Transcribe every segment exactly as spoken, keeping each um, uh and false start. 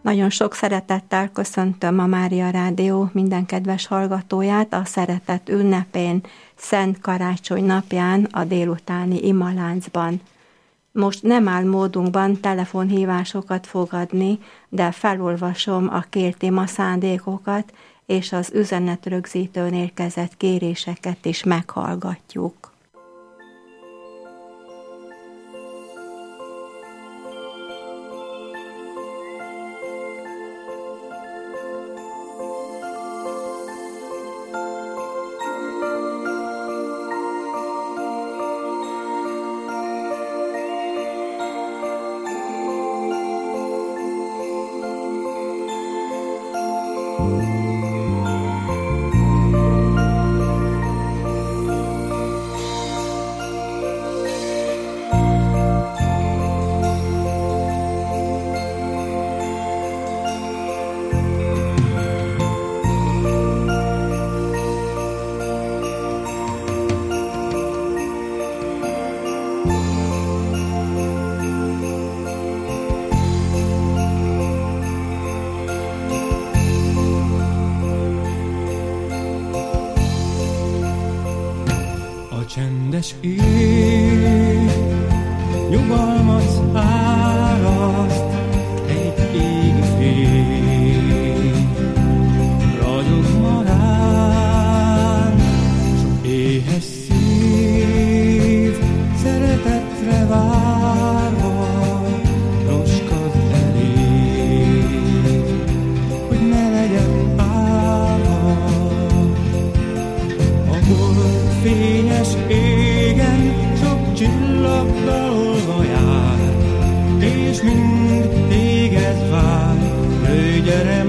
Nagyon sok szeretettel köszöntöm a Mária Rádió minden kedves hallgatóját a szeretet ünnepén, Szent Karácsony napján a délutáni imaláncban. Most nem áll módunkban telefonhívásokat fogadni, de felolvasom a kért ima szándékokat, és az üzenetrögzítőn érkezett kéréseket is meghallgatjuk. Csendes ég nyugalmat áraszt, egy égi fény ragyog ma rám, sok éhes szív szeretetre várva roskad elég, hogy ne legyen állva, ahol fényes égen sok csillag dalolva jár, és mind téged vár, jöjj, gyere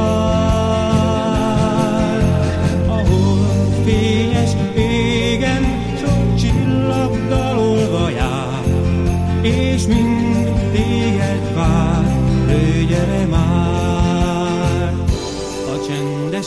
már. Ahol fényes égen sok csillag dalolva jár, és mind téged vár, jöjj, gyere már. A csendes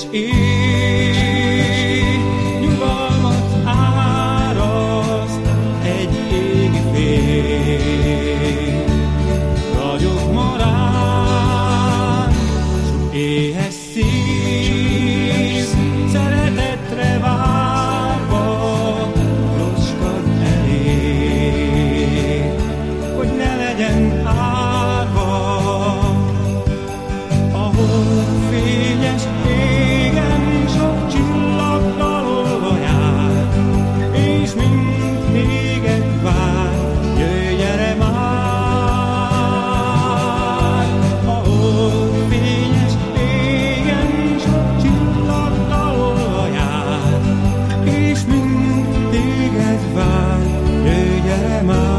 ég nyugalmat áraszt, egy égi fény ragyog ma rám, sok éhes szív szeretetre várva roskad elég, hogy ne legyen árva, ahol fényes égen sok csillag dalolva jár, és mind téged vár, jöjj, gyere már. Ahol fényes égen sok csillag dalolva jár, és mind téged vár, jöjj, gyere már.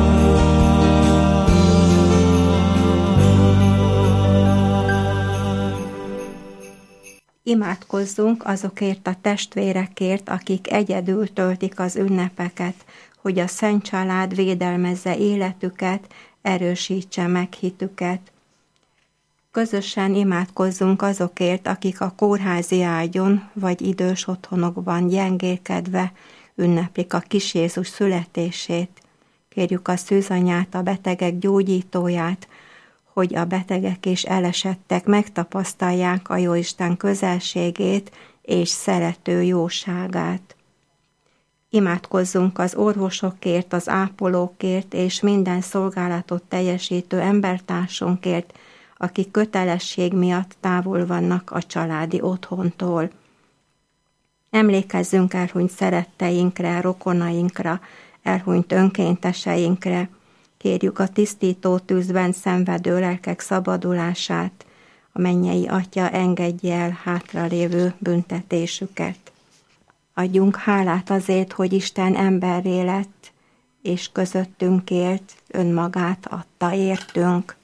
Imádkozzunk azokért a testvérekért, akik egyedül töltik az ünnepeket, hogy a Szent Család védelmezze életüket, erősítse meg hitüket. Közösen imádkozzunk azokért, akik a kórházi ágyon vagy idős otthonokban gyengélkedve ünneplik a kis Jézus születését. Kérjük a szűzanyát, a betegek gyógyítóját, hogy a betegek és elesettek megtapasztalják a Jóisten közelségét és szerető jóságát. Imádkozzunk az orvosokért, az ápolókért és minden szolgálatot teljesítő embertársunkért, akik kötelesség miatt távol vannak a családi otthontól. Emlékezzünk elhunyt szeretteinkre, rokonainkra, elhunyt önkénteseinkre, kérjük a tisztító tűzben szenvedő lelkek szabadulását, a mennyei Atya engedje el hátralévő büntetésüket. Adjunk hálát azért, hogy Isten emberré lett, és közöttünk élt, önmagát adta értünk.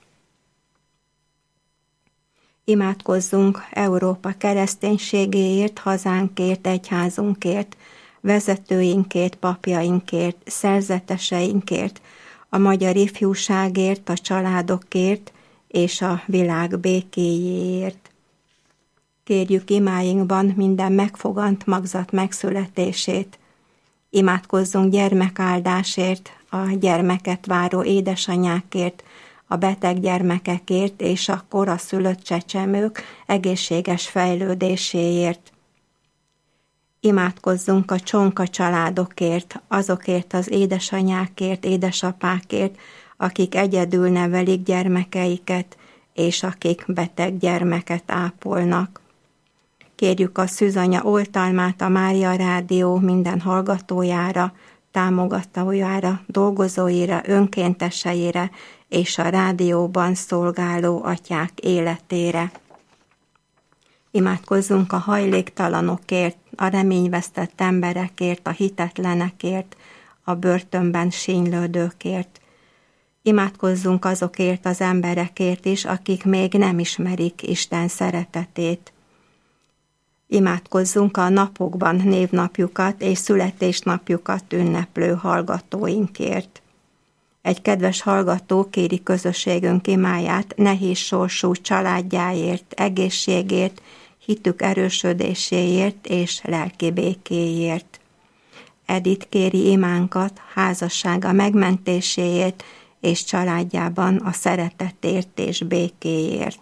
Imádkozzunk Európa kereszténységéért, hazánkért, egyházunkért, vezetőinkért, papjainkért, szerzeteseinkért, a magyar ifjúságért, a családokért és a világ békéjéért. Kérjük imáinkban minden megfogant magzat megszületését. Imádkozzunk gyermekáldásért, a gyermeket váró édesanyákért, a beteg gyermekekért és a koraszülött csecsemők egészséges fejlődéséért. Imádkozzunk a csonka családokért, azokért az édesanyákért, édesapákért, akik egyedül nevelik gyermekeiket, és akik beteg gyermeket ápolnak. Kérjük a Szűzanya oltalmát a Mária Rádió minden hallgatójára, támogatójára, dolgozóira, önkénteseire és a rádióban szolgáló atyák életére. Imádkozzunk a hajléktalanokért, a reményvesztett emberekért, a hitetlenekért, a börtönben sínylődőkért. Imádkozzunk azokért az emberekért is, akik még nem ismerik Isten szeretetét. Imádkozzunk a napokban névnapjukat és születésnapjukat ünneplő hallgatóinkért. Egy kedves hallgató kéri közösségünk imáját nehéz sorsú családjáért, egészségért, hitük erősödéséért és lelki békéért. Edith kéri imánkat házassága megmentéséért és családjában a szeretetért és békéért.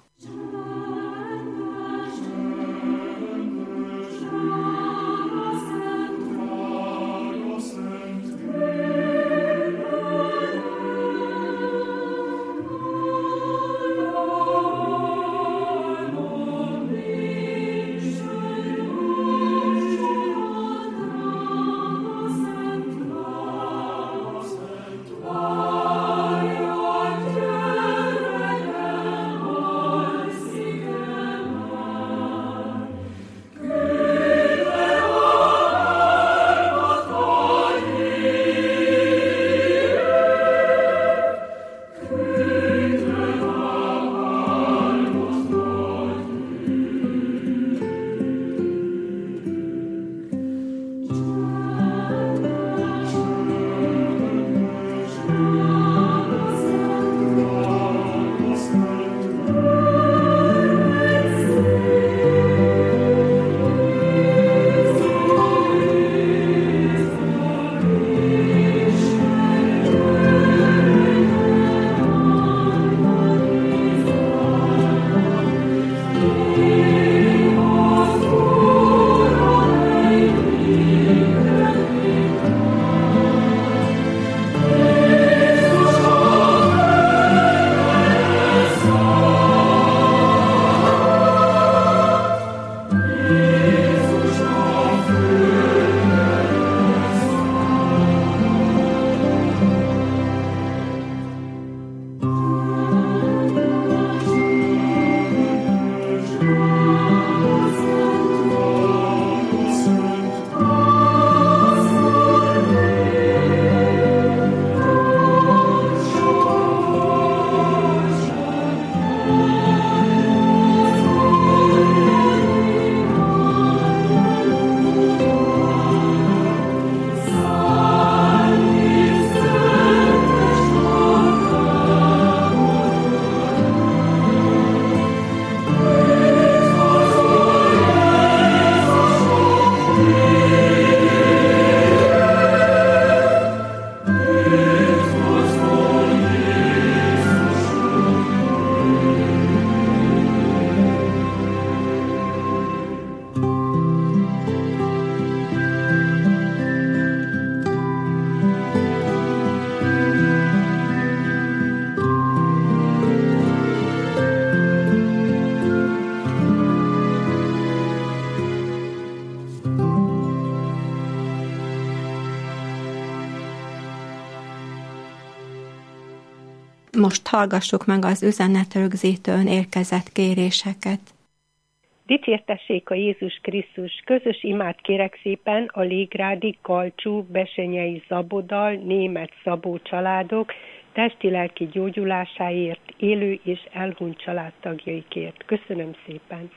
Most hallgassuk meg az üzenetrögzítőn érkezett kéréseket. Dicsértessék a Jézus Krisztus, közös imát kérek szépen a Légrádi, Kalcsú, Besenyei Zabodal, Német Szabó családok testi-lelki gyógyulásáért, élő és elhunyt családtagjaikért. Köszönöm szépen!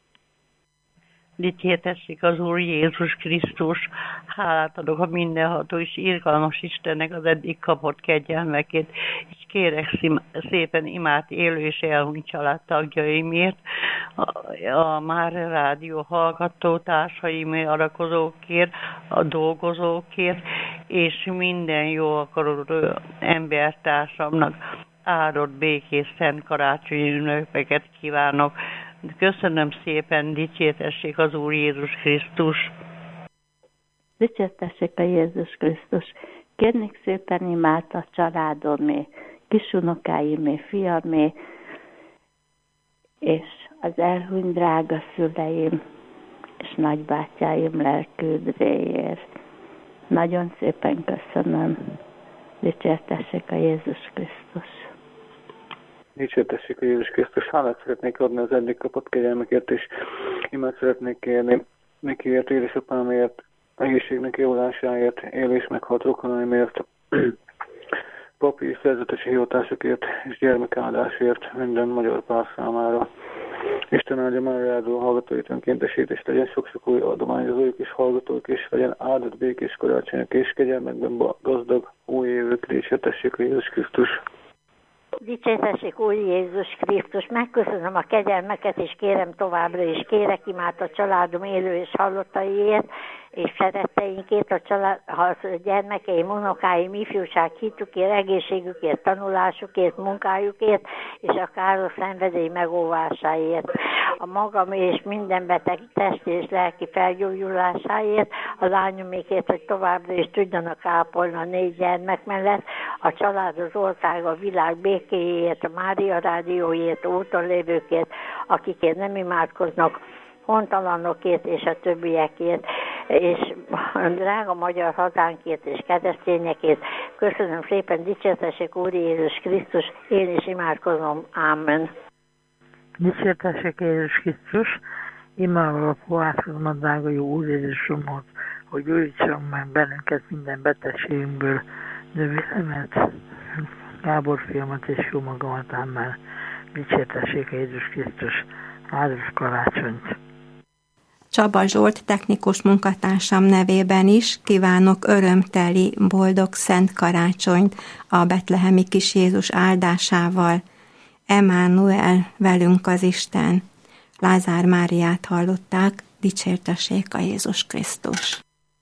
Dicsértessék az Úr Jézus Krisztus, hálát adok a mindenható és irgalmas Istennek az eddig kapott kegyelmekért, és kérek szépen imát élő és elhunyt családtagjaimért, a, a Már Rádió hallgató társaimért, adakozókért, a dolgozókért, és minden jó akaró embertársamnak. áldott, békés, szent karácsonyi ünnepeket kívánok. Köszönöm szépen, dicsértessék az Úr Jézus Krisztus! Dicsértessék a Jézus Krisztus! Kérnék szépen imád a családomé, kisunokáimé, fiamé, és az elhunyt drága szüleim, és nagybátyáim lelküldréért. Nagyon szépen köszönöm. Dicsértessék a Jézus Krisztus! Dicsértessék a Jézus Krisztus! Hálát szeretnék adni az eddig kapott kegyelmekért, és imát szeretnék kérni nekiért, édesapámért, egészségnek javulásáért, élés meghalt rokonaimért, papi és szerzetesi hivatásokért és gyermekáldásért minden magyar pár számára. Isten áldja már rádió hallgatóit önkéntesét, és legyen sok-sok új adományozójuk és hallgatóik, és legyen áldott békés karácsonyok és kegyelmekben gazdag új évük. Dicsértessék a Jézus Krisztus! Dicsértessék Úr Jézus Krisztus! Megköszönöm a kegyelmeket, és kérem továbbra is, kérek imát a családom élő és hallottaiért, és szeretteinkért, a, család, a gyermekeim, unokáim, ifjúság hitükért, egészségükért, tanulásukért, munkájukért, és a káros szenvedély megóvásáért. A magam és minden beteg testi és lelki felgyógyulásáért, a lányomékért, hogy továbbra is tudjanak ápolni a négy gyermek mellett, a család, az ország, a világ békéjéért, a Mária rádióért, úton lévőkért, akikért nem imádkoznak, hontalanokért és a többiekért, és drága magyar hazánkért és keresztényekért. Köszönöm szépen, dicsértessék Úr Jézus Krisztus, én is imádkozom. Ámen. Dicsértessék Jézus Krisztus, imádom fohászom a drága jó Úr Jézusomhoz, hogy gyógyítson meg bennünket minden betegségünkből, nővéremet, Gábor fiamat és jó magamat, ámen. Dicsértessék Jézus Krisztus, áldott karácsonyt! Csaba Zsolt technikus munkatársam nevében is kívánok örömteli, boldog szent karácsonyt a betlehemi kis Jézus áldásával. Emmanuel, velünk az Isten. Lázár Máriát hallották, dicsértessék a Jézus Krisztus!